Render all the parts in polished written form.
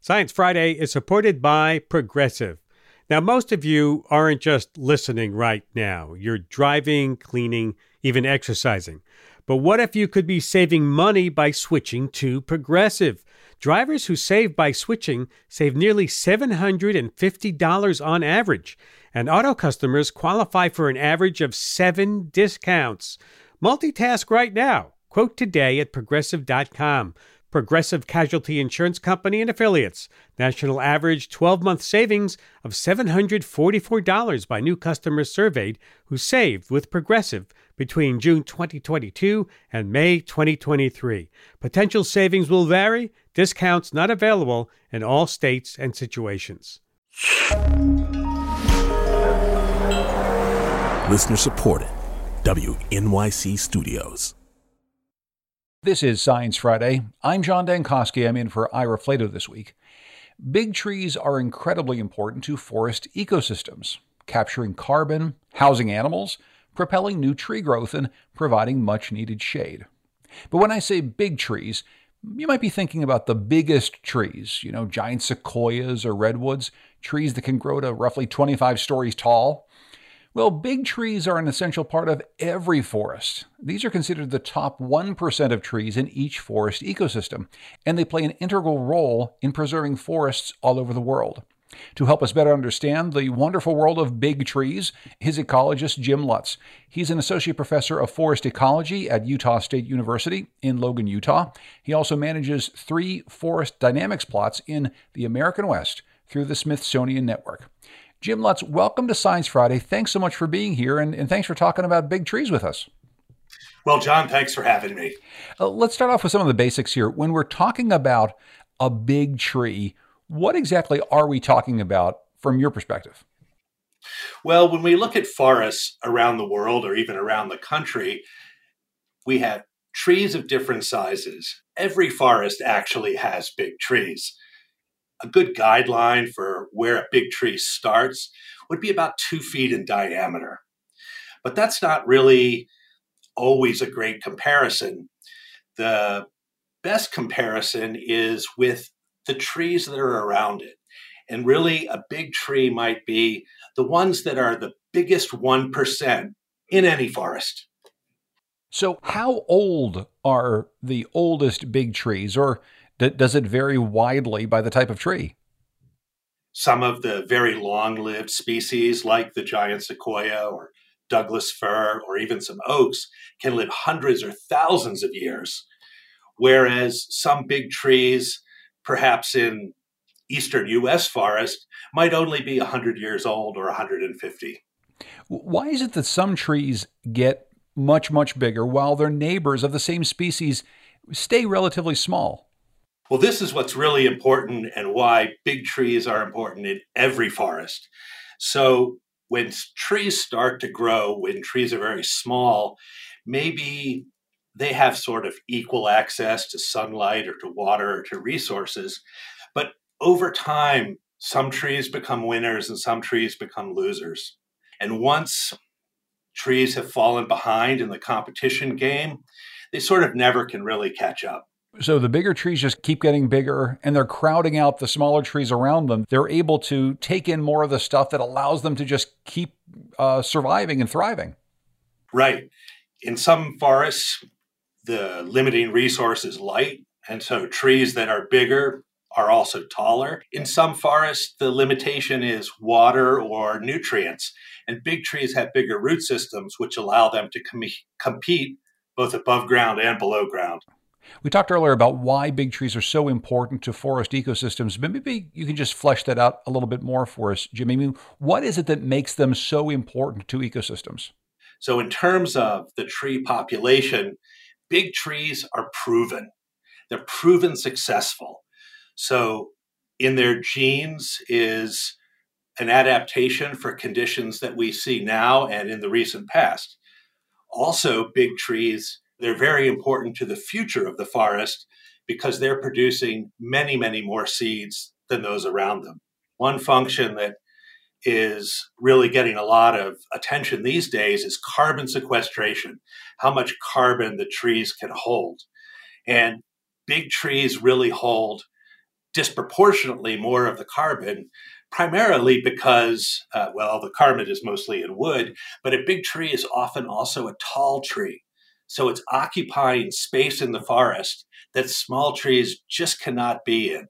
Science Friday is supported by Progressive. Now, most of you aren't just listening right now. You're driving, cleaning, even exercising. But what if you could be saving money by switching to Progressive? Drivers who save by switching save nearly $750 on average, and auto customers qualify for an average of 7 discounts. Multitask right now. Quote today at Progressive.com. Progressive Casualty Insurance Company and Affiliates. National average 12-month savings of $744 by new customers surveyed who saved with Progressive between June 2022 and May 2023. Potential savings will vary. Discounts not available in all states and situations. Listener supported. WNYC Studios. This is Science Friday. I'm John Dankosky. I'm in for Ira Flato this week. Big trees are incredibly important to forest ecosystems, capturing carbon, housing animals, propelling new tree growth, and providing much-needed shade. But when I say big trees, you might be thinking about the biggest trees, giant sequoias or redwoods, trees that can grow to roughly 25 stories tall. Well, big trees are an essential part of every forest. These are considered the top 1% of trees in each forest ecosystem, and they play an integral role in preserving forests all over the world. To help us better understand the wonderful world of big trees, is ecologist Jim Lutz. He's an associate professor of forest ecology at Utah State University in Logan, Utah. He also manages 3 forest dynamics plots in the American West through the Smithsonian Network. Jim Lutz, welcome to Science Friday. Thanks so much for being here, and thanks for talking about big trees with us. Well, John, thanks for having me. Let's start off with some of the basics here. When we're talking about a big tree, what exactly are we talking about from your perspective? Well, when we look at forests around the world or even around the country, we have trees of different sizes. Every forest actually has big trees. A good guideline for where a big tree starts would be about 2 feet in diameter. But that's not really always a great comparison. The best comparison is with the trees that are around it. And really, a big tree might be the ones that are the biggest 1% in any forest. So how old are the oldest big trees, or does it vary widely by the type of tree? Some of the very long-lived species, like the giant sequoia or Douglas fir or even some oaks, can live hundreds or thousands of years, whereas some big trees, perhaps in eastern U.S. forest, might only be 100 years old or 150. Why is it that some trees get much, much bigger while their neighbors of the same species stay relatively small? Well, this is what's really important and why big trees are important in every forest. So when trees start to grow, when trees are very small, maybe they have sort of equal access to sunlight or to water or to resources. But over time, some trees become winners and some trees become losers. And once trees have fallen behind in the competition game, they sort of never can really catch up. So the bigger trees just keep getting bigger and they're crowding out the smaller trees around them. They're able to take in more of the stuff that allows them to just keep surviving and thriving. Right. In some forests, the limiting resource is light. And so trees that are bigger are also taller. In some forests, the limitation is water or nutrients. And big trees have bigger root systems, which allow them to compete both above ground and below ground. We talked earlier about why big trees are so important to forest ecosystems, but maybe you can just flesh that out a little bit more for us, Jim. I mean, what is it that makes them so important to ecosystems? So in terms of the tree population, big trees are proven. They're proven successful. So in their genes is an adaptation for conditions that we see now and in the recent past. Also, big trees, they're very important to the future of the forest because they're producing many, many more seeds than those around them. One function that is really getting a lot of attention these days is carbon sequestration, how much carbon the trees can hold. And big trees really hold disproportionately more of the carbon, primarily because, the carbon is mostly in wood, but a big tree is often also a tall tree. So it's occupying space in the forest that small trees just cannot be in.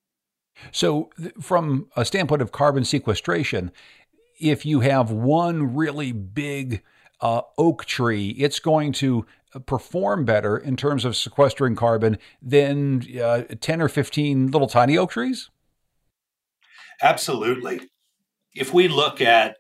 So, from a standpoint of carbon sequestration, if you have one really big oak tree, it's going to perform better in terms of sequestering carbon than 10 or 15 little tiny oak trees? Absolutely. If we look at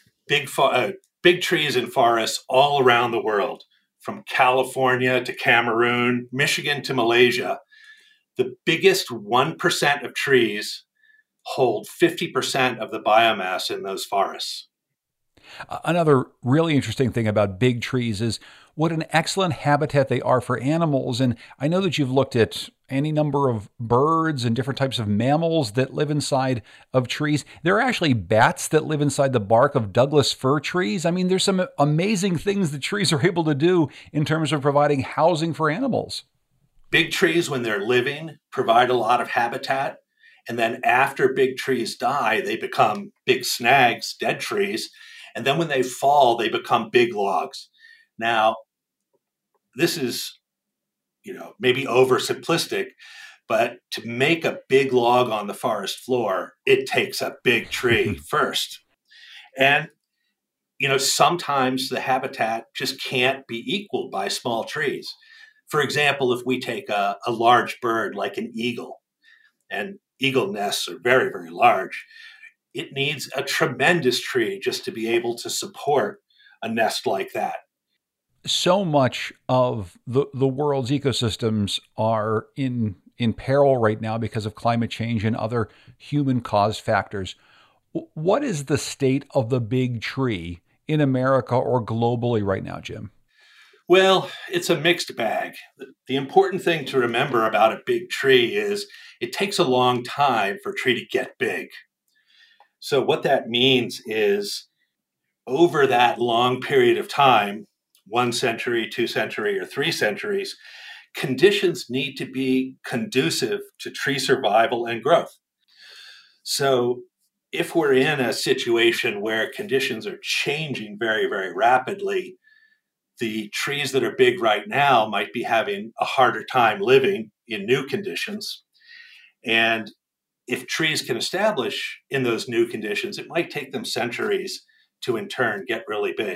big trees and forests all around the world, from California to Cameroon, Michigan to Malaysia, the biggest 1% of trees hold 50% of the biomass in those forests. Another really interesting thing about big trees is what an excellent habitat they are for animals. And I know that you've looked at any number of birds and different types of mammals that live inside of trees. There are actually bats that live inside the bark of Douglas fir trees. I mean, there's some amazing things that trees are able to do in terms of providing housing for animals. Big trees, when they're living, provide a lot of habitat. And then after big trees die, they become big snags, dead trees. And then when they fall, they become big logs. Now, this is, maybe oversimplistic, but to make a big log on the forest floor, it takes a big tree first. And, sometimes the habitat just can't be equaled by small trees. For example, if we take a large bird like an eagle, and eagle nests are very, very large, it needs a tremendous tree just to be able to support a nest like that. So much of the world's ecosystems are in peril right now because of climate change and other human-caused factors. What is the state of the big tree in America or globally right now, Jim? Well, it's a mixed bag. The important thing to remember about a big tree is it takes a long time for a tree to get big. So what that means is over that long period of time, 1 century, 2 centuries, or 3 centuries, conditions need to be conducive to tree survival and growth. So if we're in a situation where conditions are changing very, very rapidly, the trees that are big right now might be having a harder time living in new conditions. And if trees can establish in those new conditions, it might take them centuries to in turn get really big.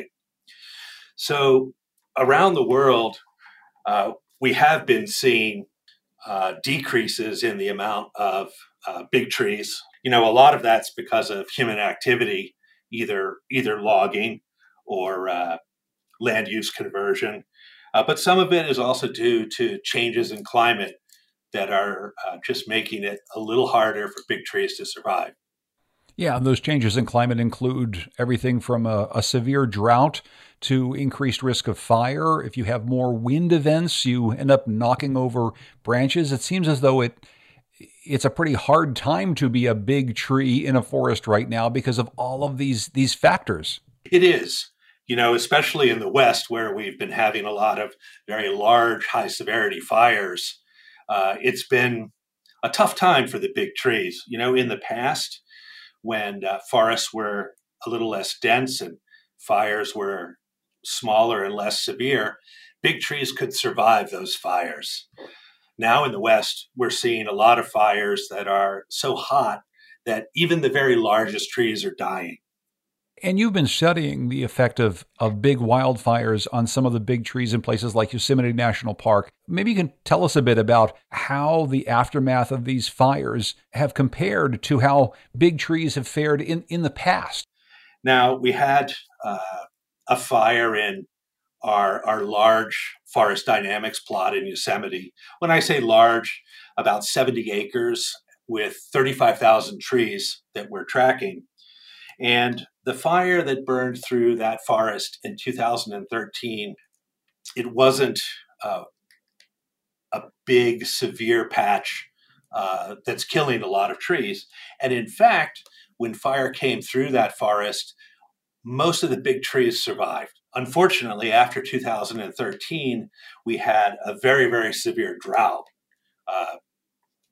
So around the world, we have been seeing decreases in the amount of big trees. A lot of that's because of human activity, either logging or land use conversion. But some of it is also due to changes in climate that are just making it a little harder for big trees to survive. Yeah, those changes in climate include everything from a severe drought to increased risk of fire. If you have more wind events, you end up knocking over branches. It seems as though it's a pretty hard time to be a big tree in a forest right now because of all of these factors. It is, especially in the West where we've been having a lot of very large, high severity fires. It's been a tough time for the big trees. In the past, when forests were a little less dense and fires were smaller and less severe, big trees could survive those fires. Now in the West, we're seeing a lot of fires that are so hot that even the very largest trees are dying. And you've been studying the effect of big wildfires on some of the big trees in places like Yosemite National Park. Maybe you can tell us a bit about how the aftermath of these fires have compared to how big trees have fared in the past. Now, we had a fire in our large forest dynamics plot in Yosemite. When I say large, about 70 acres with 35,000 trees that we're tracking. And the fire that burned through that forest in 2013, it wasn't a big, severe patch that's killing a lot of trees. And in fact, when fire came through that forest, most of the big trees survived. Unfortunately, after 2013, we had a very, very severe drought.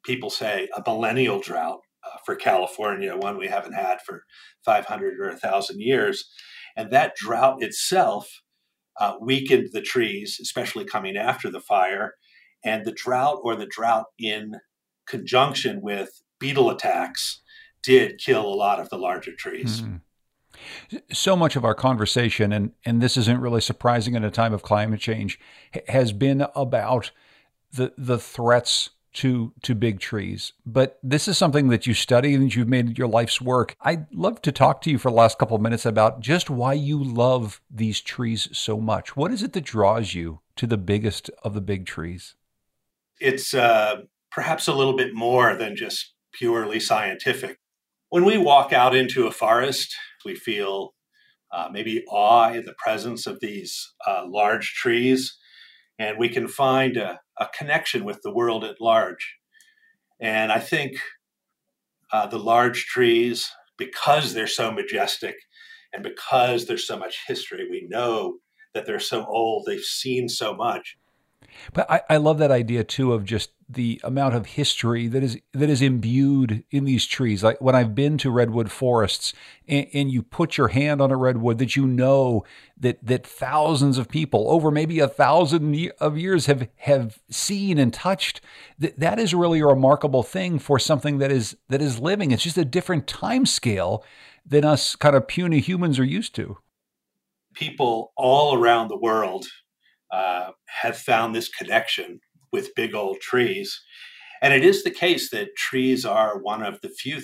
people say, a millennial drought for California, one we haven't had for 500 or 1,000 years. And that drought itself weakened the trees, especially coming after the fire. And the drought in conjunction with beetle attacks did kill a lot of the larger trees. Mm-hmm. So much of our conversation, and this isn't really surprising in a time of climate change, has been about the threats to big trees. But this is something that you study and that you've made your life's work. I'd love to talk to you for the last couple of minutes about just why you love these trees so much. What is it that draws you to the biggest of the big trees? It's perhaps a little bit more than just purely scientific. When we walk out into a forest, we feel maybe awe in the presence of these large trees, and we can find a connection with the world at large. And I think the large trees, because they're so majestic and because there's so much history, we know that they're so old, they've seen so much. But I love that idea too of just the amount of history that is imbued in these trees. Like when I've been to redwood forests and you put your hand on a redwood, that you know that thousands of people over maybe 1,000 of years have seen and touched. That is really a remarkable thing for something that is living. It's just a different time scale than us kind of puny humans are used to. People all around the world have found this connection with big old trees. And it is the case that trees are one of the few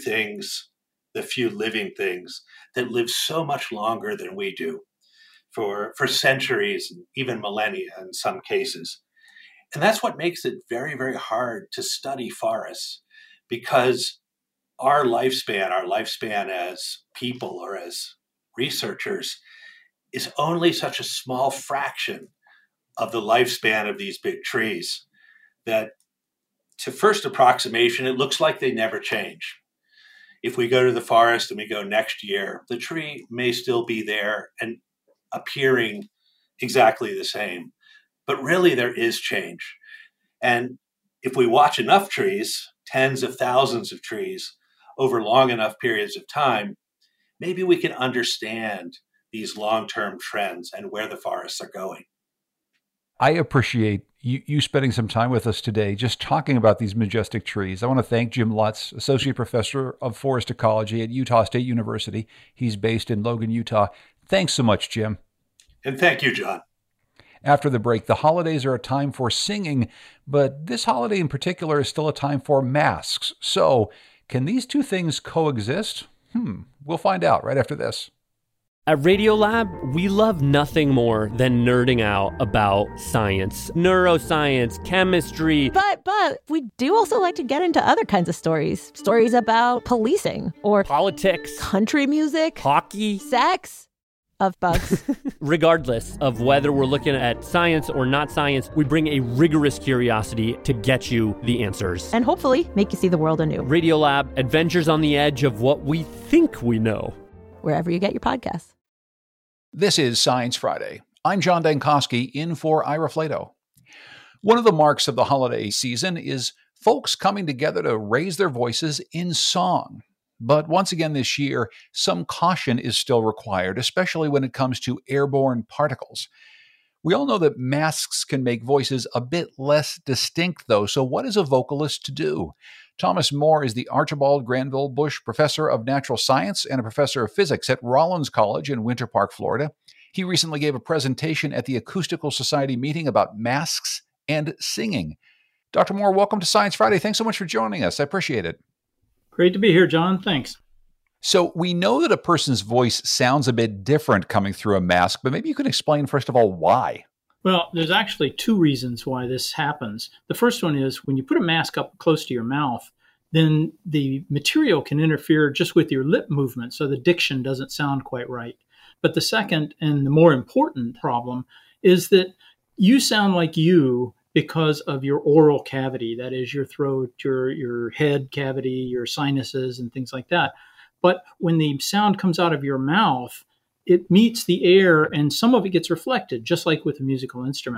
living things that live so much longer than we do for centuries, and even millennia in some cases. And that's what makes it very, very hard to study forests, because our lifespan as people or as researchers is only such a small fraction of the lifespan of these big trees that, to first approximation, it looks like they never change. If we go to the forest and we go next year, the tree may still be there and appearing exactly the same. But really, there is change. And if we watch enough trees, tens of thousands of trees, over long enough periods of time, maybe we can understand these long-term trends and where the forests are going. I appreciate you spending some time with us today just talking about these majestic trees. I want to thank Jim Lutz, Associate Professor of Forest Ecology at Utah State University. He's based in Logan, Utah. Thanks so much, Jim. And thank you, John. After the break, the holidays are a time for singing, but this holiday in particular is still a time for masks. So, can these two things coexist? We'll find out right after this. At Radiolab, we love nothing more than nerding out about science, neuroscience, chemistry. But we do also like to get into other kinds of stories. Stories about policing or politics, country music, hockey, sex, of bugs. Regardless of whether we're looking at science or not science, we bring a rigorous curiosity to get you the answers. And hopefully make you see the world anew. Radiolab, adventures on the edge of what we think we know. Wherever you get your podcasts. This is Science Friday. I'm John Dankosky, in for Ira Flato. One of the marks of the holiday season is folks coming together to raise their voices in song. But once again this year, some caution is still required, especially when it comes to airborne particles. We all know that masks can make voices a bit less distinct, though, so what is a vocalist to do? Thomas Moore is the Archibald Granville Bush Professor of Natural Science and a Professor of Physics at Rollins College in Winter Park, Florida. He recently gave a presentation at the Acoustical Society meeting about masks and singing. Dr. Moore, welcome to Science Friday. Thanks so much for joining us. I appreciate it. Great to be here, John. Thanks. So we know that a person's voice sounds a bit different coming through a mask, but maybe you can explain, first of all, why. Well, there's actually two reasons why this happens. The first one is when you put a mask up close to your mouth, then the material can interfere just with your lip movement, so the diction doesn't sound quite right. But the second and the more important problem is that you sound like you because of your oral cavity, that is your throat, your head cavity, your sinuses, and things like that. But when the sound comes out of your mouth, it meets the air and some of it gets reflected, just like with a musical instrument.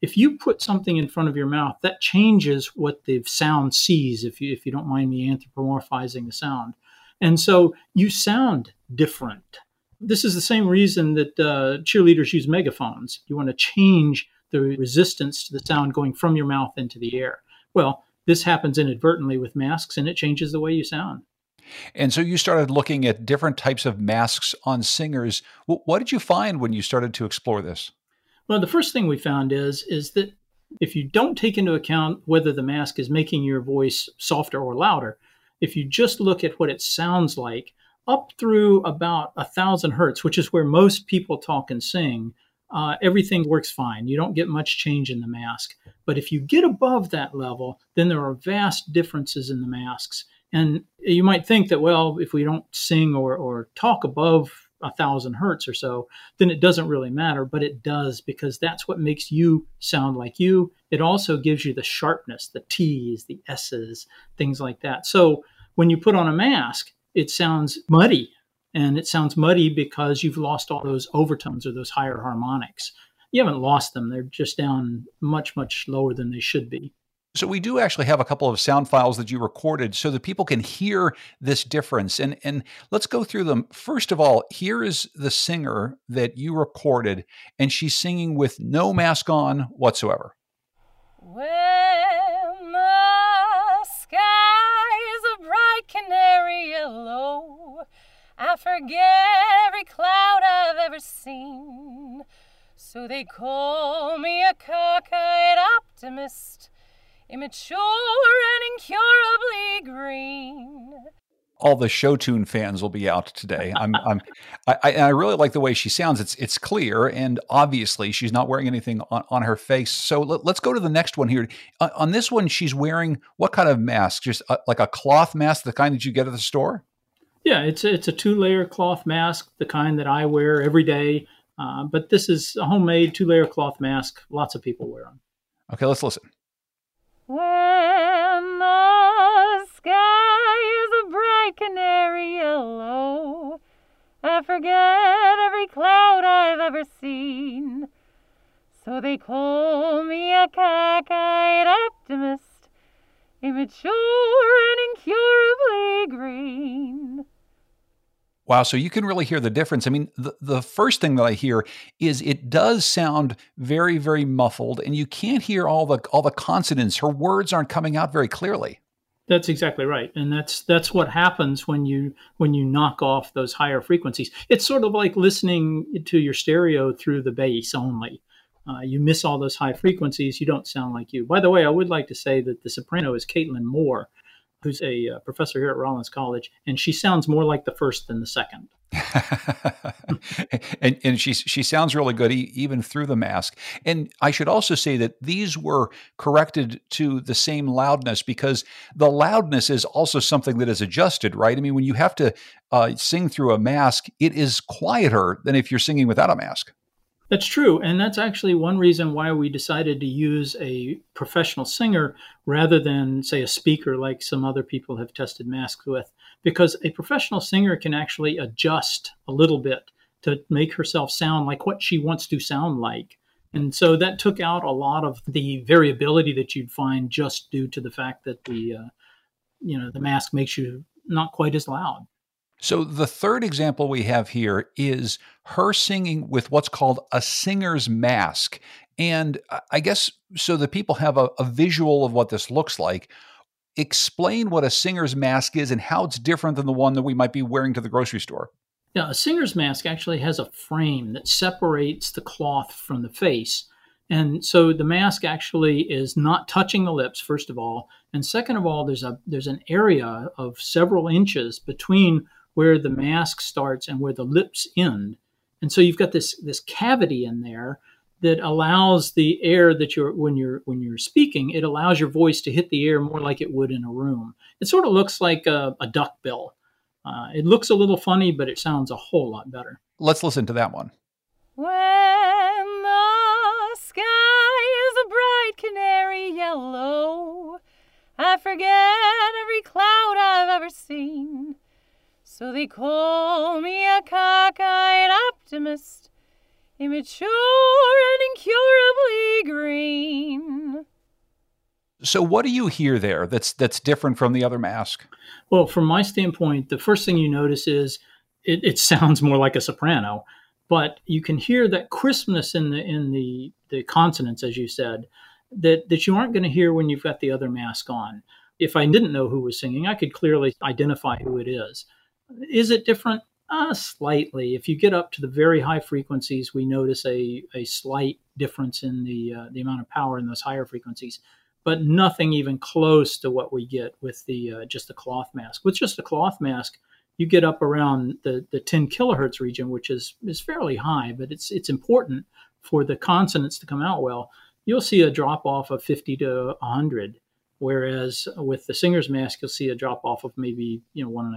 if you put something in front of your mouth, that changes what the sound sees, if you don't mind me anthropomorphizing the sound. And so you sound different. This is the same reason that cheerleaders use megaphones. You want to change the resistance to the sound going from your mouth into the air. Well, this happens inadvertently with masks, and it changes the way you sound. And so you started looking at different types of masks on singers. What did you find when you started to explore this? Well, the first thing we found is that if you don't take into account whether the mask is making your voice softer or louder, if you just look at what it sounds like, up through about 1,000 hertz, which is where most people talk and sing, everything works fine. You don't get much change in the mask. But if you get above that level, then there are vast differences in the masks. And you might think that, well, if we don't sing or talk above 1,000 hertz or so, then it doesn't really matter. But it does, because that's what makes you sound like you. It also gives you the sharpness, the T's, the S's, things like that. So when you put on a mask, it sounds muddy. And it sounds muddy because you've lost all those overtones or those higher harmonics. You haven't lost them. They're just down much, much lower than they should be. So we do actually have a couple of sound files that you recorded so that people can hear this difference. And let's go through them. First of all, here is the singer that you recorded, and she's singing with no mask on whatsoever. When the sky is a bright canary yellow, I forget every cloud I've ever seen. So they call me a cockeyed optimist, immature and incurably green. All the show tune fans will be out today. I really like the way she sounds. It's clear, and obviously she's not wearing anything on her face. So let's go to the next one here. On this one, she's wearing what kind of mask? Just like a cloth mask, the kind that you get at the store? Yeah, it's a 2-layer cloth mask, the kind that I wear every day. But this is a homemade 2-layer cloth mask. Lots of people wear them. Okay, let's listen. When the sky is a bright canary yellow, I forget every cloud I've ever seen. So they call me a cockeyed optimist, immature and incurably green. Wow, so you can really hear the difference. I mean, the first thing that I hear is it does sound very, very muffled, and you can't hear all the consonants. Her words aren't coming out very clearly. That's exactly right, and that's what happens when you knock off those higher frequencies. It's sort of like listening to your stereo through the bass only. You miss all those high frequencies, you don't sound like you. By the way, I would like to say that the soprano is Caitlin Moore, who's a professor here at Rollins College, and she sounds more like the first than the second. and she sounds really good even through the mask. And I should also say that these were corrected to the same loudness, because the loudness is also something that is adjusted, right? I mean, when you have to sing through a mask, it is quieter than if you're singing without a mask. That's true. And that's actually one reason why we decided to use a professional singer rather than, say, a speaker like some other people have tested masks with, because a professional singer can actually adjust a little bit to make herself sound like what she wants to sound like. And so that took out a lot of the variability that you'd find just due to the fact that the mask makes you not quite as loud. So the third example we have here is her singing with what's called a singer's mask. And I guess so that people have a visual of what this looks like, explain what a singer's mask is and how it's different than the one that we might be wearing to the grocery store. Yeah, a singer's mask actually has a frame that separates the cloth from the face. And so the mask actually is not touching the lips, first of all. And second of all, there's an area of several inches between where the mask starts and where the lips end. And so you've got this cavity in there that allows the air that when you're speaking, it allows your voice to hit the air more like it would in a room. It sort of looks like a duck bill. It looks a little funny, but it sounds a whole lot better. Let's listen to that one. When the sky is a bright canary yellow, I forget every cloud I've ever seen. So they call me a cockeyed optimist, immature and incurably green. So what do you hear there that's different from the other mask? Well, from my standpoint, the first thing you notice is it sounds more like a soprano, but you can hear that crispness in the consonants, as you said, that you aren't going to hear when you've got the other mask on. If I didn't know who was singing, I could clearly identify who it is. Is it different? Slightly. If you get up to the very high frequencies, we notice a slight difference in the amount of power in those higher frequencies, but nothing even close to what we get with the just the cloth mask. With just a cloth mask, you get up around the 10 kilohertz region, which is fairly high, but it's important for the consonants to come out well. You'll see a drop off of 50 to 100, whereas with the singer's mask, you'll see a drop off of maybe 1.5.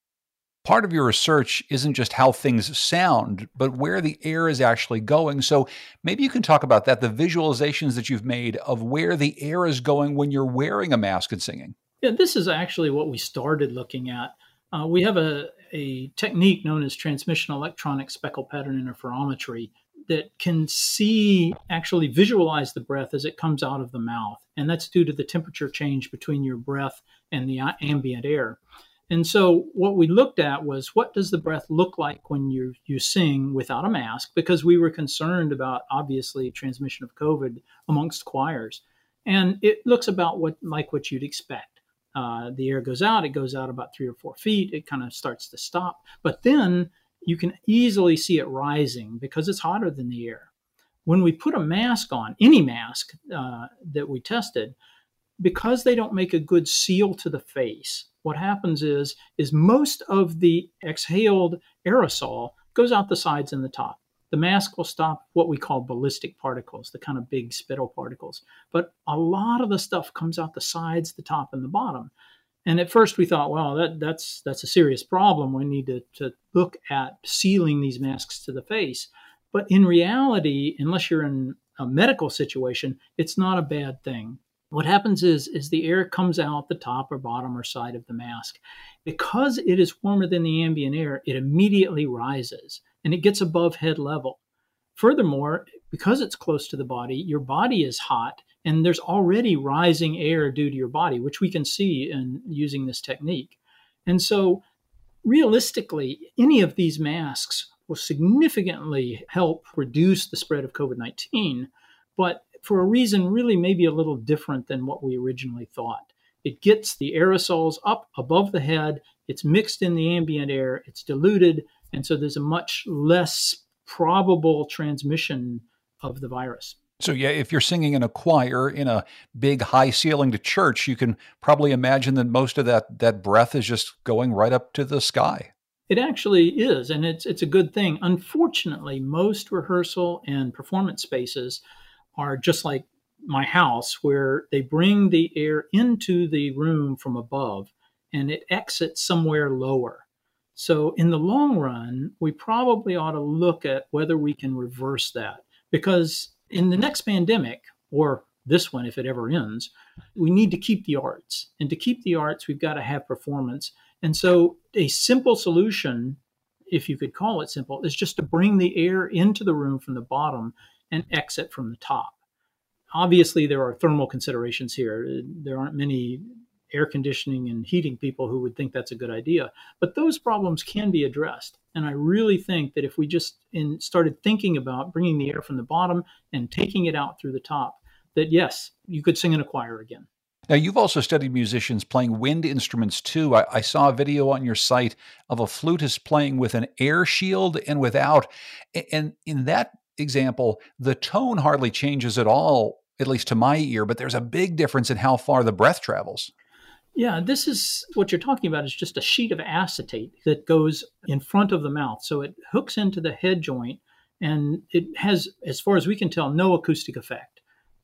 Part of your research isn't just how things sound, but where the air is actually going. So maybe you can talk about that, the visualizations that you've made of where the air is going when you're wearing a mask and singing. Yeah, this is actually what we started looking at. We have a technique known as transmission electronic speckle pattern interferometry that can actually visualize the breath as it comes out of the mouth. And that's due to the temperature change between your breath and the ambient air. And so what we looked at was, what does the breath look like when you sing without a mask? Because we were concerned about, obviously, transmission of COVID amongst choirs. And it looks about like what you'd expect. The air goes out, it goes out about 3 or 4 feet, it kind of starts to stop. But then you can easily see it rising because it's hotter than the air. When we put a mask on, any mask that we tested, because they don't make a good seal to the face, what happens is most of the exhaled aerosol goes out the sides and the top. The mask will stop what we call ballistic particles, the kind of big spittle particles. But a lot of the stuff comes out the sides, the top, and the bottom. And at first we thought, well, that's a serious problem. We need to look at sealing these masks to the face. But in reality, unless you're in a medical situation, it's not a bad thing. What happens is the air comes out the top or bottom or side of the mask. Because it is warmer than the ambient air, it immediately rises and it gets above head level. Furthermore, because it's close to the body, your body is hot and there's already rising air due to your body, which we can see in using this technique. And so realistically, any of these masks will significantly help reduce the spread of COVID-19, but for a reason really maybe a little different than what we originally thought. It gets the aerosols up above the head, it's mixed in the ambient air, it's diluted, and so there's a much less probable transmission of the virus. So yeah, if you're singing in a choir in a big high-ceilinged church, you can probably imagine that most of that breath is just going right up to the sky. It actually is, and it's a good thing. Unfortunately, most rehearsal and performance spaces are just like my house, where they bring the air into the room from above and it exits somewhere lower. So in the long run, we probably ought to look at whether we can reverse that, because in the next pandemic, or this one if it ever ends, we need to keep the arts. And to keep the arts, we've got to have performance. And so a simple solution, if you could call it simple, is just to bring the air into the room from the bottom and exit from the top. Obviously, there are thermal considerations here. There aren't many air conditioning and heating people who would think that's a good idea, but those problems can be addressed. And I really think that if we just started thinking about bringing the air from the bottom and taking it out through the top, that yes, you could sing in a choir again. Now, you've also studied musicians playing wind instruments too. I saw a video on your site of a flutist playing with an air shield and without. And in that example, the tone hardly changes at all, at least to my ear, but there's a big difference in how far the breath travels. Yeah, this is what you're talking about is just a sheet of acetate that goes in front of the mouth. So it hooks into the head joint and it has, as far as we can tell, no acoustic effect.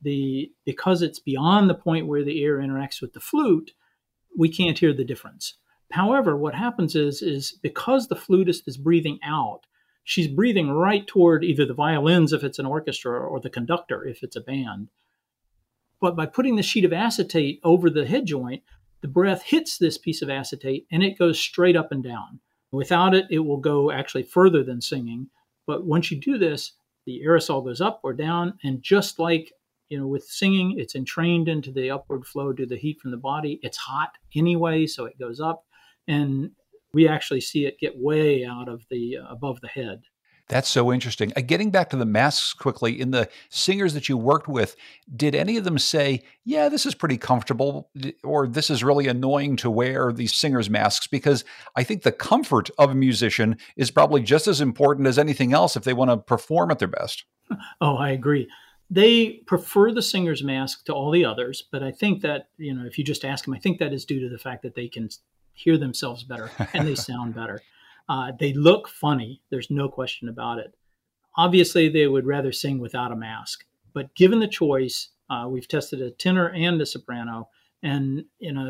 Because it's beyond the point where the air interacts with the flute, we can't hear the difference. However, what happens is because the flutist is breathing out, she's breathing right toward either the violins if it's an orchestra or the conductor if it's a band. But by putting the sheet of acetate over the head joint, the breath hits this piece of acetate and it goes straight up and down. Without it, it will go actually further than singing. But once you do this, The aerosol goes up or down, and just like with singing, it's entrained into the upward flow due to the heat from the body. It's hot anyway, so it goes up, and we actually see it get way out of the above the head. That's so interesting. Getting back to the masks quickly, in the singers that you worked with, did any of them say, yeah, this is pretty comfortable, or this is really annoying to wear these singers' masks? Because I think the comfort of a musician is probably just as important as anything else if they want to perform at their best. Oh, I agree. They prefer the singer's mask to all the others, but I think that, if you just ask them, I think that is due to the fact that they can hear themselves better and they sound better. They look funny. There's no question about it. Obviously, they would rather sing without a mask. But given the choice, we've tested a tenor and a soprano. And,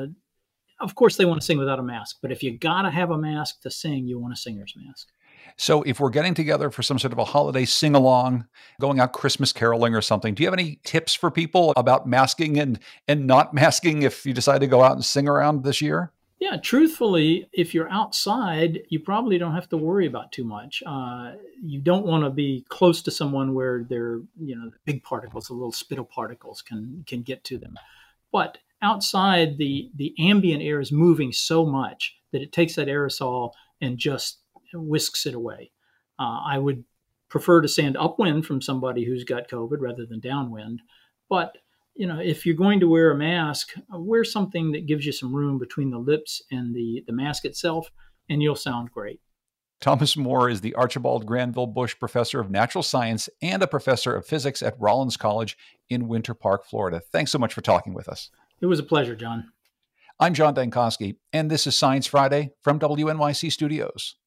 of course, they want to sing without a mask. But if you got to have a mask to sing, you want a singer's mask. So if we're getting together for some sort of a holiday sing-along, going out Christmas caroling or something, do you have any tips for people about masking and not masking if you decide to go out and sing around this year? Yeah, truthfully, if you're outside, you probably don't have to worry about too much. You don't want to be close to someone where the big particles, the little spittle particles can get to them. But outside, the ambient air is moving so much that it takes that aerosol and just whisks it away. I would prefer to stand upwind from somebody who's got COVID rather than downwind. But if you're going to wear a mask, wear something that gives you some room between the lips and the mask itself, and you'll sound great. Thomas Moore is the Archibald Granville Bush Professor of Natural Science and a Professor of Physics at Rollins College in Winter Park, Florida. Thanks so much for talking with us. It was a pleasure, John. I'm John Dankosky, and this is Science Friday from WNYC Studios.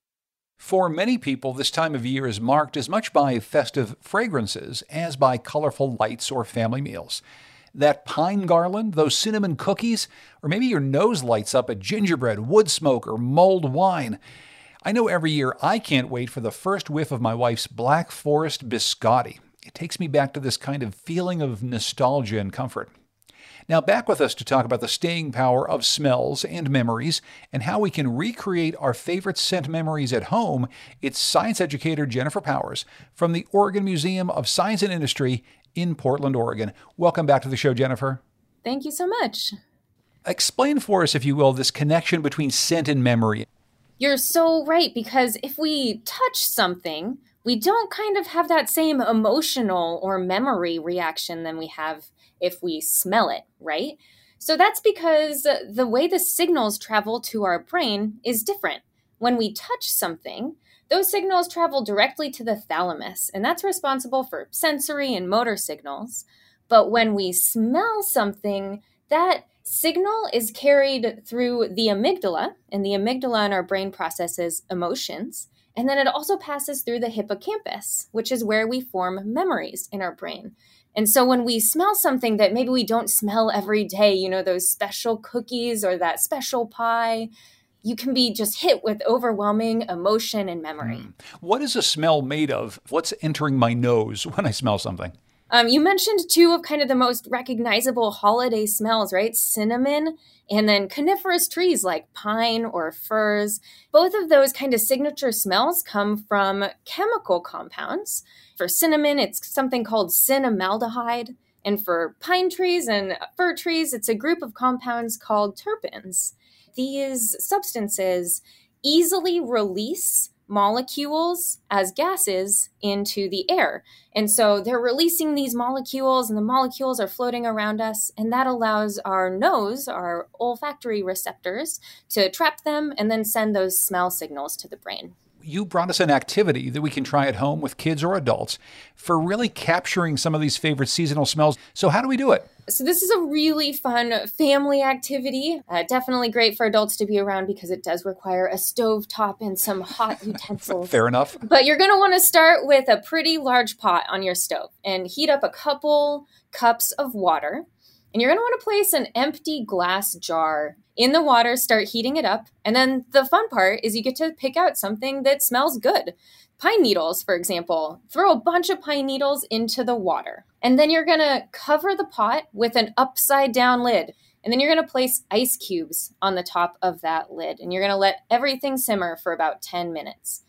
For many people, this time of year is marked as much by festive fragrances as by colorful lights or family meals. That pine garland, those cinnamon cookies, or maybe your nose lights up at gingerbread, wood smoke, or mulled wine. I know every year I can't wait for the first whiff of my wife's Black Forest biscotti. It takes me back to this kind of feeling of nostalgia and comfort. Now, back with us to talk about the staying power of smells and memories and how we can recreate our favorite scent memories at home, it's science educator Jennifer Powers from the Oregon Museum of Science and Industry in Portland, Oregon. Welcome back to the show, Jennifer. Thank you so much. Explain for us, if you will, this connection between scent and memory. You're so right, because if we touch something, we don't kind of have that same emotional or memory reaction than we have if we smell it, right? So that's because the way the signals travel to our brain is different. When we touch something, those signals travel directly to the thalamus, and that's responsible for sensory and motor signals. But when we smell something, that signal is carried through the amygdala, and the amygdala in our brain processes emotions. And then it also passes through the hippocampus, which is where we form memories in our brain. And so when we smell something that maybe we don't smell every day, those special cookies or that special pie, you can be just hit with overwhelming emotion and memory. What is a smell made of? What's entering my nose when I smell something? You mentioned two of kind of the most recognizable holiday smells, right? Cinnamon and then coniferous trees like pine or firs. Both of those kind of signature smells come from chemical compounds. For cinnamon, it's something called cinnamaldehyde. And for pine trees and fir trees, it's a group of compounds called terpenes. These substances easily release molecules as gases into the air. And so they're releasing these molecules, and the molecules are floating around us, and that allows our nose, our olfactory receptors, to trap them and then send those smell signals to the brain. You brought us an activity that we can try at home with kids or adults for really capturing some of these favorite seasonal smells. So how do we do it? So this is a really fun family activity. Definitely great for adults to be around because it does require a stovetop and some hot utensils. Fair enough. But you're going to want to start with a pretty large pot on your stove and heat up a couple cups of water. And you're going to want to place an empty glass jar in the water, start heating it up. And then the fun part is you get to pick out something that smells good. Pine needles, for example. Throw a bunch of pine needles into the water. And then you're going to cover the pot with an upside down lid. And then you're going to place ice cubes on the top of that lid. And you're going to let everything simmer for about 10 minutes.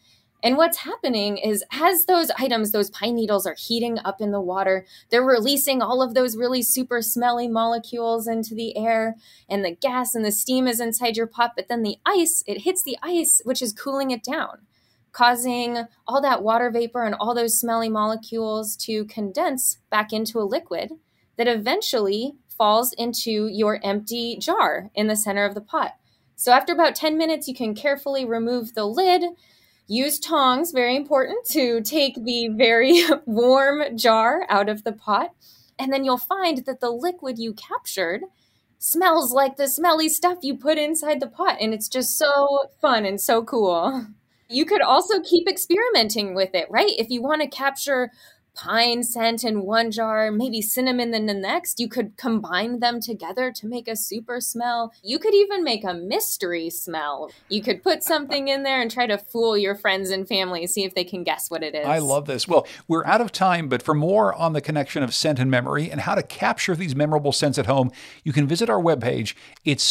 And what's happening is as those items, those pine needles are heating up in the water, they're releasing all of those really super smelly molecules into the air, and the gas and the steam is inside your pot. But then the ice, it hits the ice, which is cooling it down, causing all that water vapor and all those smelly molecules to condense back into a liquid that eventually falls into your empty jar in the center of the pot. So after about 10 minutes, you can carefully remove the lid. Use tongs, very important, to take the very warm jar out of the pot. And then you'll find that the liquid you captured smells like the smelly stuff you put inside the pot. And it's just so fun and so cool. You could also keep experimenting with it, right? If you want to capture pine scent in one jar, maybe cinnamon in the next, you could combine them together to make a super smell. You could even make a mystery smell. You could put something in there and try to fool your friends and family, see if they can guess what it is. I love this. Well, we're out of time, but for more on the connection of scent and memory and how to capture these memorable scents at home, you can visit our webpage. It's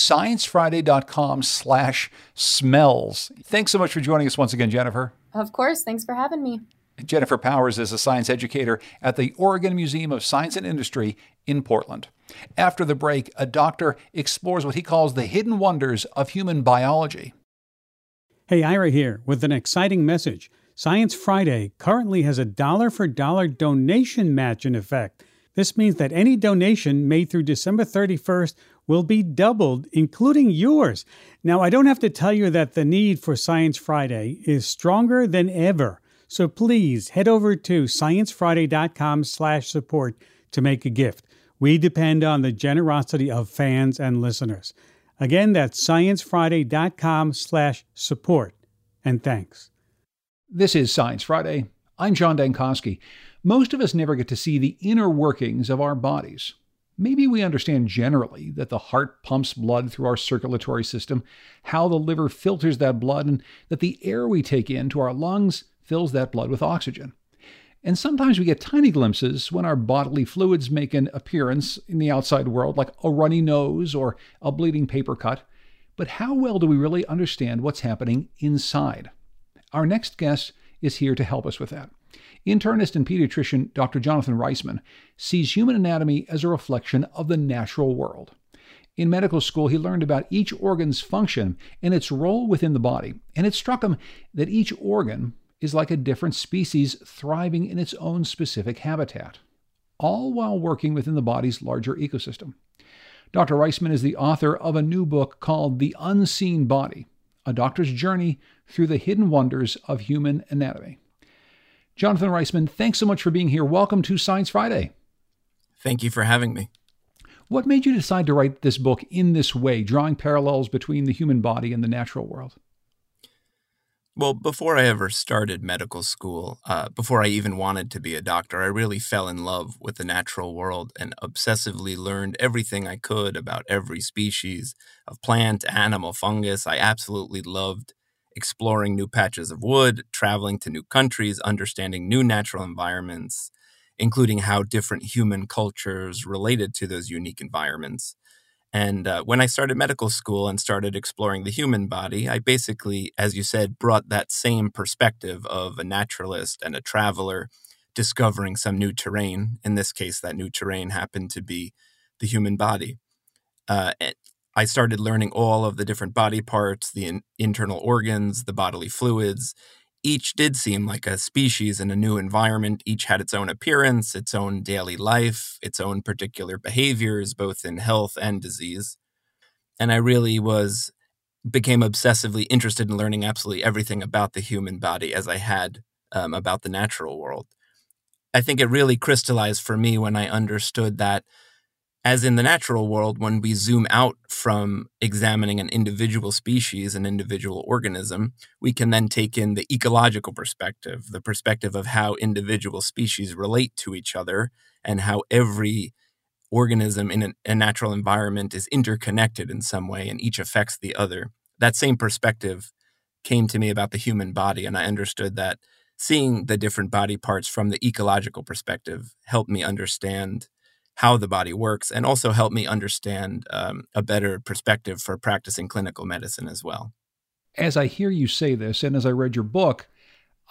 sciencefriday.com/smells. Thanks so much for joining us once again, Jennifer. Of course. Thanks for having me. Jennifer Powers is a science educator at the Oregon Museum of Science and Industry in Portland. After the break, a doctor explores what he calls the hidden wonders of human biology. Hey, Ira here with an exciting message. Science Friday currently has a dollar-for-dollar donation match in effect. This means that any donation made through December 31st will be doubled, including yours. Now, I don't have to tell you that the need for Science Friday is stronger than ever. So please head over to sciencefriday.com/support to make a gift. We depend on the generosity of fans and listeners. Again, that's sciencefriday.com/support. And thanks. This is Science Friday. I'm John Dankosky. Most of us never get to see the inner workings of our bodies. Maybe we understand generally that the heart pumps blood through our circulatory system, how the liver filters that blood, and that the air we take into our lungs fills that blood with oxygen. And sometimes we get tiny glimpses when our bodily fluids make an appearance in the outside world, like a runny nose or a bleeding paper cut. But how well do we really understand what's happening inside? Our next guest is here to help us with that. Internist and pediatrician Dr. Jonathan Reisman sees human anatomy as a reflection of the natural world. In medical school, he learned about each organ's function and its role within the body, and it struck him that each organ is like a different species thriving in its own specific habitat, all while working within the body's larger ecosystem. Dr. Reisman is the author of a new book called The Unseen Body, a doctor's journey through the hidden wonders of human anatomy. Jonathan Reisman, thanks so much for being here. Welcome to Science Friday. Thank you for having me. What made you decide to write this book in this way, drawing parallels between the human body and the natural world? Well, before I ever started medical school, before I even wanted to be a doctor, I really fell in love with the natural world and obsessively learned everything I could about every species of plant, animal, fungus. I absolutely loved exploring new patches of wood, traveling to new countries, understanding new natural environments, including how different human cultures related to those unique environments. And when I started medical school and started exploring the human body, I basically, as you said, brought that same perspective of a naturalist and a traveler discovering some new terrain. In this case, that new terrain happened to be the human body. I started learning all of the different body parts, the internal organs, the bodily fluids. Each did seem like a species in a new environment. Each had its own appearance, its own daily life, its own particular behaviors, both in health and disease. And I really became obsessively interested in learning absolutely everything about the human body as I had about the natural world. I think it really crystallized for me when I understood that, as in the natural world, when we zoom out from examining an individual species, an individual organism, we can then take in the ecological perspective, the perspective of how individual species relate to each other and how every organism in a natural environment is interconnected in some way and each affects the other. That same perspective came to me about the human body, and I understood that seeing the different body parts from the ecological perspective helped me understand how the body works, and also help me understand a better perspective for practicing clinical medicine as well. As I hear you say this, and as I read your book,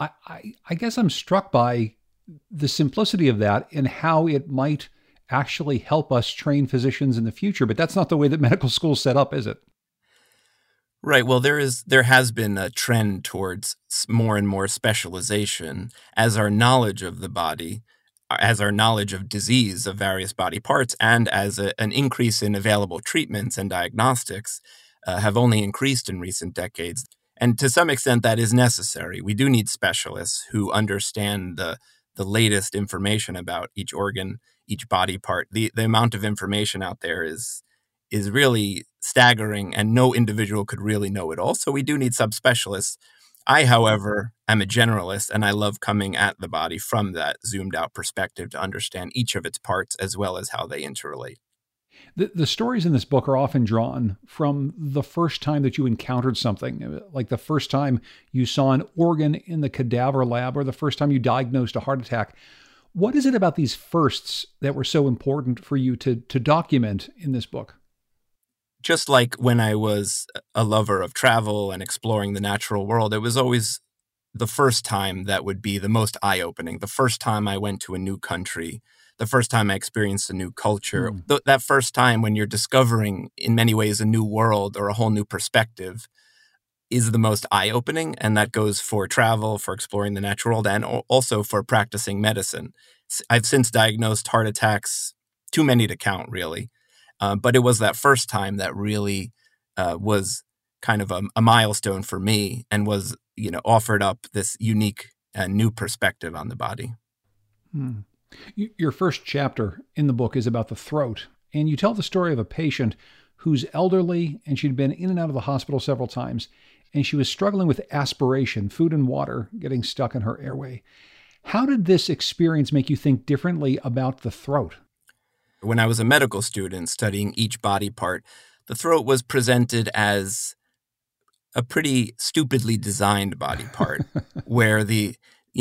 I guess I'm struck by the simplicity of that and how it might actually help us train physicians in the future. But that's not the way that medical school is set up, is it? Right. Well, there has been a trend towards more and more specialization as our knowledge of the body, as our knowledge of disease of various body parts, and as an increase in available treatments and diagnostics have only increased in recent decades. And to some extent, that is necessary. We do need specialists who understand the latest information about each organ, each body part. The amount of information out there is really staggering, and no individual could really know it all. So we do need subspecialists. I, however, am a generalist, and I love coming at the body from that zoomed out perspective to understand each of its parts as well as how they interrelate. The stories in this book are often drawn from the first time that you encountered something, like the first time you saw an organ in the cadaver lab or the first time you diagnosed a heart attack. What is it about these firsts that were so important for you to document in this book? Just like when I was a lover of travel and exploring the natural world, it was always the first time that would be the most eye-opening. The first time I went to a new country, the first time I experienced a new culture, that first time when you're discovering in many ways a new world or a whole new perspective is the most eye-opening. And that goes for travel, for exploring the natural world, and also for practicing medicine. I've since diagnosed heart attacks, too many to count, really. But it was that first time that really was kind of a milestone for me and was, offered up this unique new perspective on the body. Your first chapter in the book is about the throat, and you tell the story of a patient who's elderly and she'd been in and out of the hospital several times, and she was struggling with aspiration, food and water getting stuck in her airway. How did this experience make you think differently about the throat? When I was a medical student studying each body part, the throat was presented as a pretty stupidly designed body part where the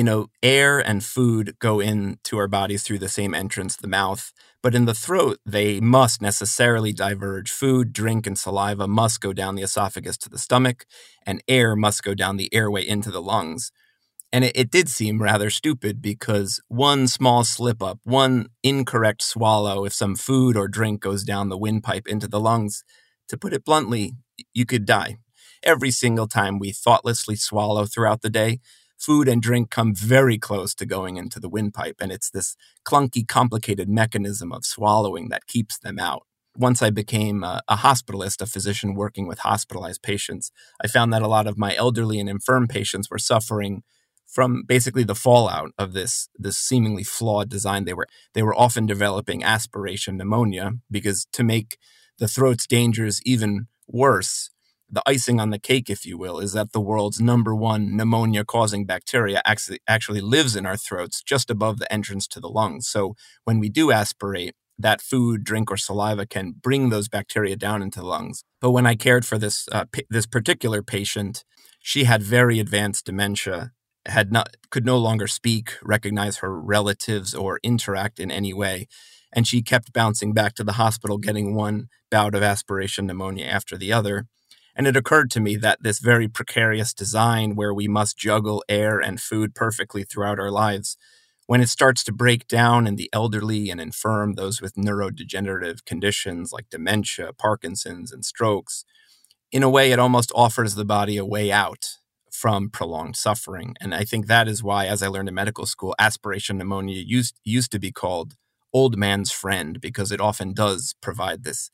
air and food go into our bodies through the same entrance, the mouth. But in the throat, they must necessarily diverge. Food, drink, and saliva must go down the esophagus to the stomach, and air must go down the airway into the lungs. And it did seem rather stupid because one small slip up, one incorrect swallow, if some food or drink goes down the windpipe into the lungs, to put it bluntly, you could die. Every single time we thoughtlessly swallow throughout the day, food and drink come very close to going into the windpipe. And it's this clunky, complicated mechanism of swallowing that keeps them out. Once I became a hospitalist, a physician working with hospitalized patients, I found that a lot of my elderly and infirm patients were suffering from basically the fallout of this seemingly flawed design. They were often developing aspiration pneumonia because, to make the throat's dangers even worse, the icing on the cake, if you will, is that the world's number one pneumonia-causing bacteria actually lives in our throats just above the entrance to the lungs. So when we do aspirate, that food, drink, or saliva can bring those bacteria down into the lungs. But when I cared for this particular patient, she had very advanced dementia, could no longer speak, recognize her relatives, or interact in any way. And she kept bouncing back to the hospital, getting one bout of aspiration pneumonia after the other. And it occurred to me that this very precarious design where we must juggle air and food perfectly throughout our lives, when it starts to break down in the elderly and infirm, those with neurodegenerative conditions like dementia, Parkinson's, and strokes, in a way it almost offers the body a way out from prolonged suffering. And I think that is why, as I learned in medical school, aspiration pneumonia used to be called old man's friend, because it often does provide this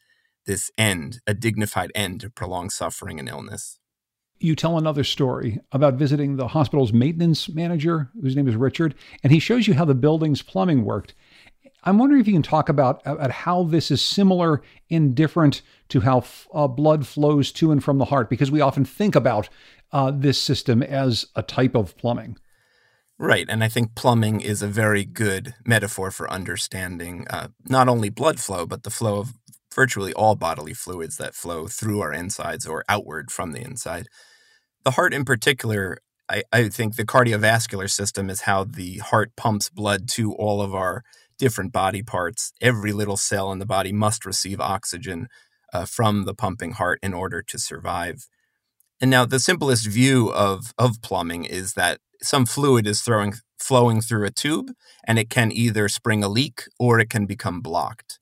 end, a dignified end to prolonged suffering and illness. You tell another story about visiting the hospital's maintenance manager, whose name is Richard, and he shows you how the building's plumbing worked. I'm wondering if you can talk about how this is similar and different to how blood flows to and from the heart, because we often think about this system as a type of plumbing. Right. And I think plumbing is a very good metaphor for understanding not only blood flow, but the flow of virtually all bodily fluids that flow through our insides or outward from the inside. The heart in particular, I think the cardiovascular system is how the heart pumps blood to all of our different body parts. Every little cell in the body must receive oxygen from the pumping heart in order to survive. And now the simplest view of plumbing is that some fluid is flowing through a tube, and it can either spring a leak or it can become blocked.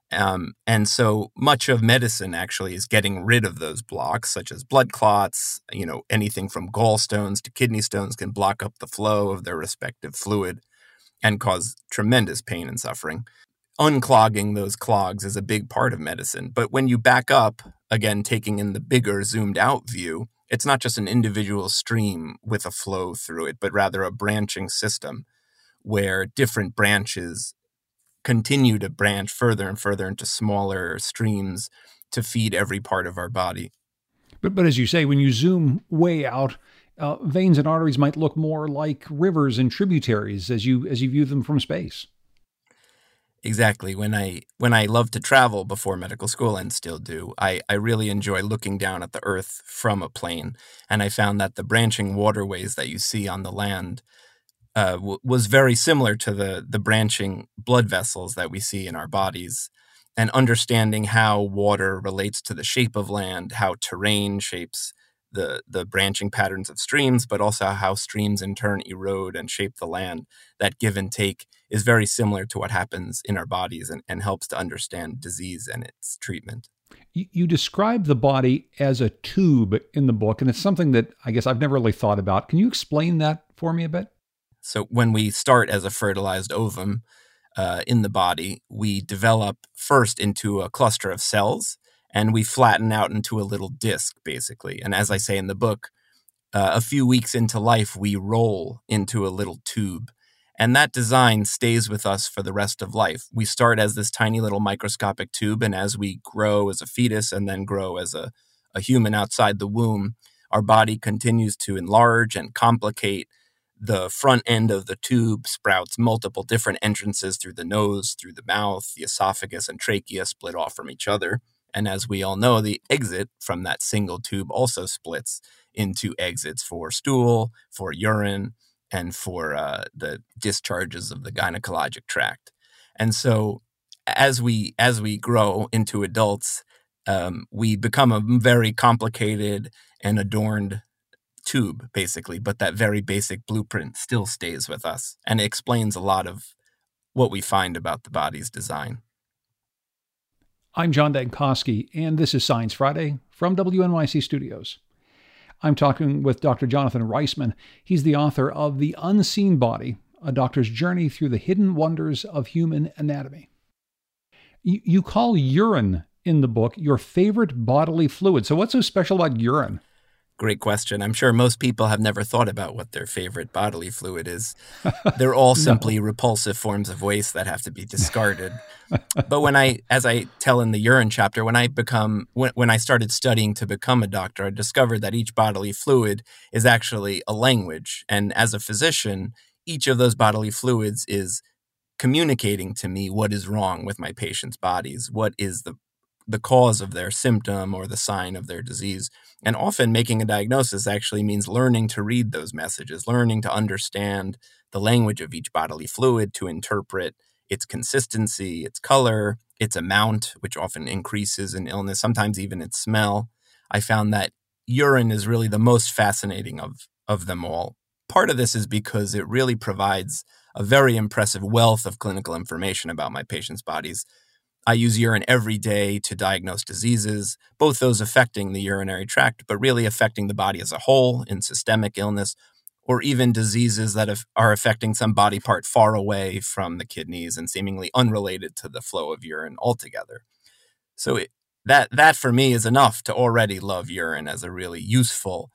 And so much of medicine actually is getting rid of those blocks, such as blood clots. Anything from gallstones to kidney stones can block up the flow of their respective fluid and cause tremendous pain and suffering. Unclogging those clogs is a big part of medicine. But when you back up, again, taking in the bigger zoomed out view, it's not just an individual stream with a flow through it, but rather a branching system where different branches continue to branch further and further into smaller streams to feed every part of our body. But as you say, when you zoom way out, veins and arteries might look more like rivers and tributaries as you view them from space. Exactly. When I loved to travel before medical school, and still do, I really enjoy looking down at the earth from a plane. And I found that the branching waterways that you see on the land was very similar to the branching blood vessels that we see in our bodies. And understanding how water relates to the shape of land, how terrain shapes the branching patterns of streams, but also how streams in turn erode and shape the land. That give and take is very similar to what happens in our bodies and helps to understand disease and its treatment. You describe the body as a tube in the book, and it's something that I guess I've never really thought about. Can you explain that for me a bit? So when we start as a fertilized ovum in the body, we develop first into a cluster of cells, and we flatten out into a little disc, basically. And as I say in the book, a few weeks into life, we roll into a little tube. And that design stays with us for the rest of life. We start as this tiny little microscopic tube, and as we grow as a fetus and then grow as a human outside the womb, our body continues to enlarge and complicate. The front end of the tube sprouts multiple different entrances through the nose, through the mouth, the esophagus, and trachea split off from each other. And as we all know, the exit from that single tube also splits into exits for stool, for urine, and for the discharges of the gynecologic tract. And so as we grow into adults, we become a very complicated and adorned tube, basically, but that very basic blueprint still stays with us, and it explains a lot of what we find about the body's design. I'm John Dankosky, and this is Science Friday from WNYC Studios. I'm talking with Dr. Jonathan Reisman. He's the author of The Unseen Body, a doctor's journey through the hidden wonders of human anatomy. You call urine in the book your favorite bodily fluid. So what's so special about urine? Great question. I'm sure most people have never thought about what their favorite bodily fluid is. They're all simply repulsive forms of waste that have to be discarded. But as I tell in the urine chapter, when I started studying to become a doctor, I discovered that each bodily fluid is actually a language. And as a physician, each of those bodily fluids is communicating to me what is wrong with my patient's bodies, what is the cause of their symptom or the sign of their disease. And often making a diagnosis actually means learning to read those messages, learning to understand the language of each bodily fluid, to interpret its consistency, its color, its amount, which often increases in illness, sometimes even its smell. I found that urine is really the most fascinating of them all. Part of this is because it really provides a very impressive wealth of clinical information about my patients' bodies. I use urine every day to diagnose diseases, both those affecting the urinary tract, but really affecting the body as a whole in systemic illness, or even diseases that are affecting some body part far away from the kidneys and seemingly unrelated to the flow of urine altogether. So that for me is enough to already love urine as a really useful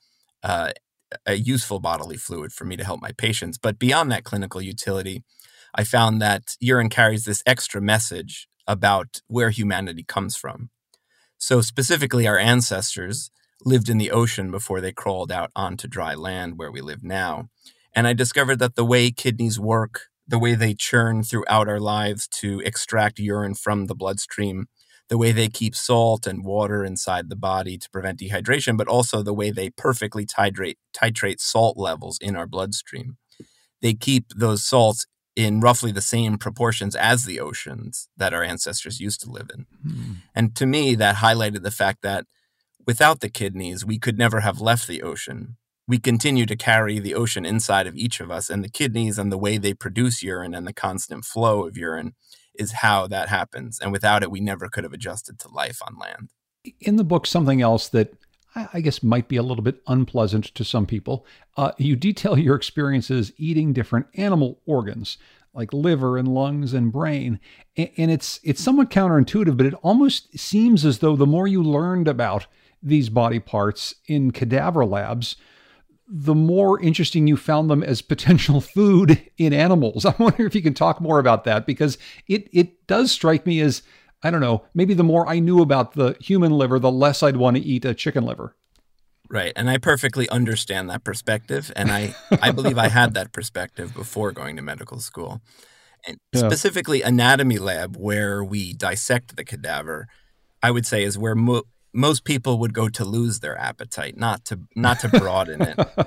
bodily fluid for me to help my patients. But beyond that clinical utility, I found that urine carries this extra message about where humanity comes from. So specifically, our ancestors lived in the ocean before they crawled out onto dry land where we live now. And I discovered that the way kidneys work, the way they churn throughout our lives to extract urine from the bloodstream, the way they keep salt and water inside the body to prevent dehydration, but also the way they perfectly titrate salt levels in our bloodstream. They keep those salts in roughly the same proportions as the oceans that our ancestors used to live in. And to me, that highlighted the fact that without the kidneys, we could never have left the ocean. we continue to carry the ocean inside of each of us, and the kidneys and the way they produce urine and the constant flow of urine is how that happens. And without it, we never could have adjusted to life on land. In the book, something else that I guess might be a little bit unpleasant to some people, you detail your experiences eating different animal organs like liver and lungs and brain. And it's somewhat counterintuitive, but it almost seems as though the more you learned about these body parts in cadaver labs, the more interesting you found them as potential food in animals. I'm wondering if you can talk more about that, because it does strike me as, I don't know, maybe the more I knew about the human liver, the less I'd want to eat a chicken liver. Right. And I perfectly understand that perspective. And I believe I had that perspective before going to medical school. And specifically Anatomy Lab, where we dissect the cadaver, I would say is where most people would go to lose their appetite, not to broaden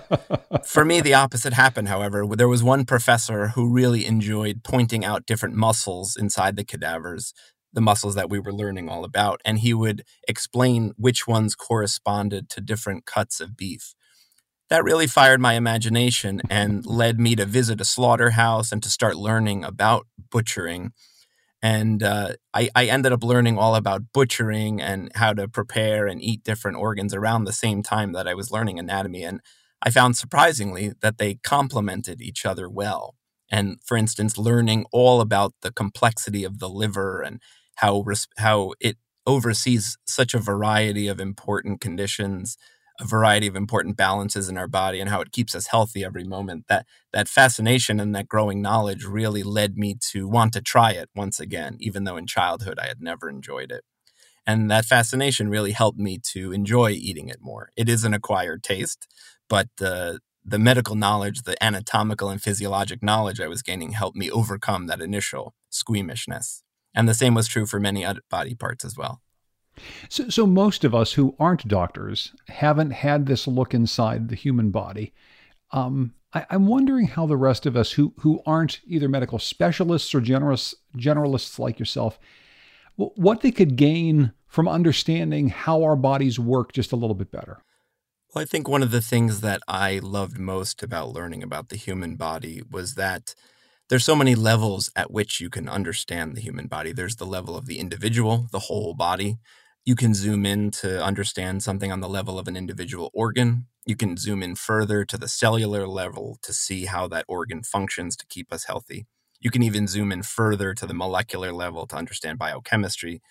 it. For me, the opposite happened, however. There was one professor who really enjoyed pointing out different muscles inside the cadavers, the muscles that we were learning all about, and he would explain which ones corresponded to different cuts of beef. That really fired my imagination and led me to visit a slaughterhouse and to start learning about butchering. And I ended up learning all about butchering and how to prepare and eat different organs around the same time that I was learning anatomy. And I found surprisingly that they complemented each other well. And for instance, learning all about the complexity of the liver and how it oversees such a variety of important conditions, a variety of important balances in our body, and how it keeps us healthy every moment. That fascination and that growing knowledge really led me to want to try it once again, even though in childhood I had never enjoyed it. And that fascination really helped me to enjoy eating it more. It is an acquired taste, but the medical knowledge, the anatomical and physiologic knowledge I was gaining helped me overcome that initial squeamishness. And the same was true for many other body parts as well. So most of us who aren't doctors haven't had this look inside the human body. I'm wondering how the rest of us who aren't either medical specialists or generalists like yourself, what they could gain from understanding how our bodies work just a little bit better. Well, I think one of the things that I loved most about learning about the human body was that there's so many levels at which you can understand the human body. There's the level of the individual, the whole body. You can zoom in to understand something on the level of an individual organ. You can zoom in further to the cellular level to see how that organ functions to keep us healthy. You can even zoom in further to the molecular level to understand biochemistry.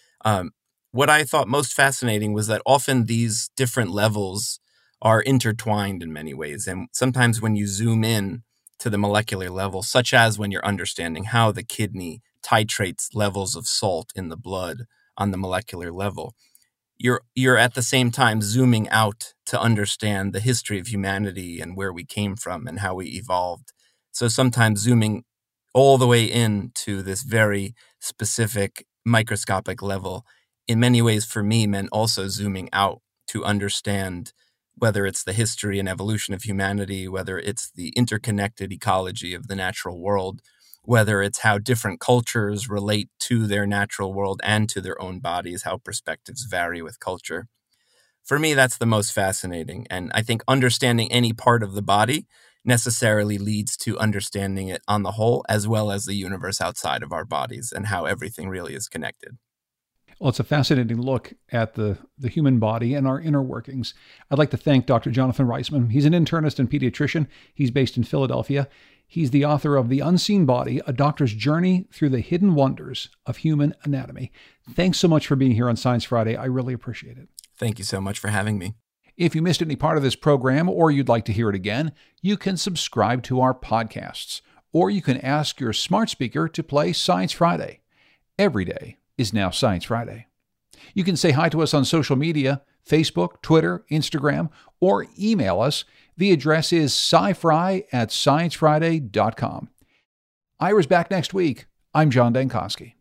What I thought most fascinating was that often these different levels are intertwined in many ways. And sometimes when you zoom in to the molecular level, such as when you're understanding how the kidney titrates levels of salt in the blood on the molecular level, you're at the same time zooming out to understand the history of humanity and where we came from and how we evolved. So sometimes zooming all the way into this very specific microscopic level, in many ways for me, meant also zooming out to understand whether it's the history and evolution of humanity, whether it's the interconnected ecology of the natural world, whether it's how different cultures relate to their natural world and to their own bodies, how perspectives vary with culture. For me, that's the most fascinating. And I think understanding any part of the body necessarily leads to understanding it on the whole, as well as the universe outside of our bodies and how everything really is connected. Well, it's a fascinating look at the human body and our inner workings. I'd like to thank Dr. Jonathan Reisman. He's an internist and pediatrician. He's based in Philadelphia. He's the author of The Unseen Body, A Doctor's Journey Through the Hidden Wonders of Human Anatomy. Thanks so much for being here on Science Friday. I really appreciate it. Thank you so much for having me. If you missed any part of this program or you'd like to hear it again, you can subscribe to our podcasts, or you can ask your smart speaker to play Science Friday. Every day is now Science Friday. You can say hi to us on social media, Facebook, Twitter, Instagram, or email us. The address is scifry@sciencefriday.com. Ira's back next week. I'm John Dankosky.